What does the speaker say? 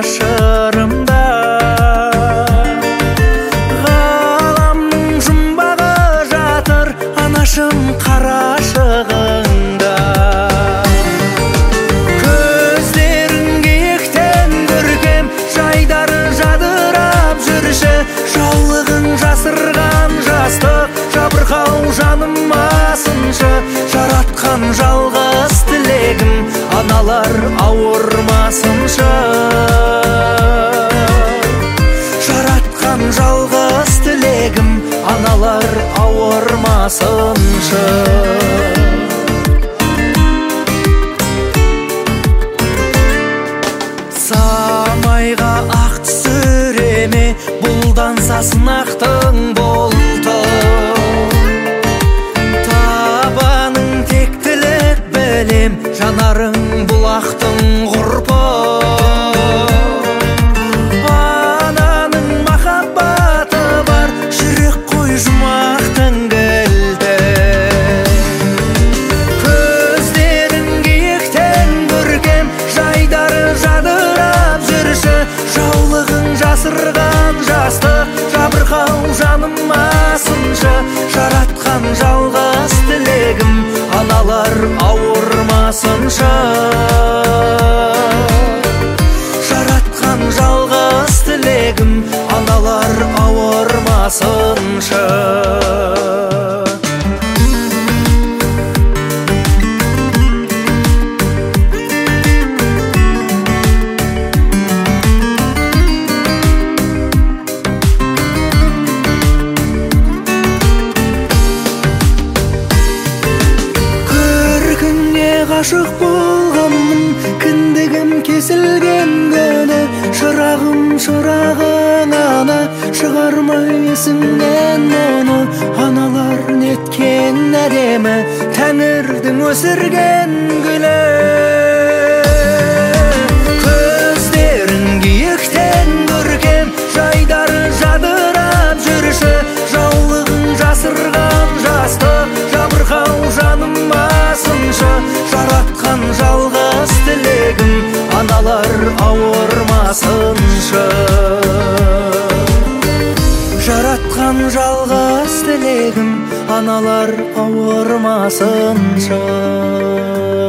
жанашырымда. Ғаламның жұмбағы жатыр анашым қарашығыңда. Көздерің киіктен көркем, жайдары жадырап жүрші. Жаулығын жасырған жастық, жабырқау жаным асыншы. Жаратқан жалғыз тілегім, аналар ауырмасыншы. Жаратқан жалғыз тілегім, аналар ауырмасыншы. Самайға ақ түсіреме, бұлдансасын ақтың болты. Табаның тектілік білем, жанарың бұлақтың ғұрпы. Ананың махаббаты бар, жүрек қой жұмақтың кілті. Көздерің киіктен көркем, жайдары жадырап жүрші. Жаулығын жасырған жастық, жабырқау жаным асыншы. Жаратқан жалғыз тілегім, аналар ауырмасыншы. Жаратқан жалғыз тілегім, аналар ауырмасыншы. Ғашық болғанмын, кіндігім кесілген күні. Шырағым ана, шығармай есіңнен оны. Аналар неткен әдемі, тәңірдің өсірген гүлі. Көздерің киіктен көркем, жайдары жадырап жүрші. Жаулығын жасырған жастық, жабырқау жаным асыншы. Жаратқан жалғыз тілегім, аналар ауырмасыншы. Жаратқан жалғыз тілегім, аналар ауырмасыншы.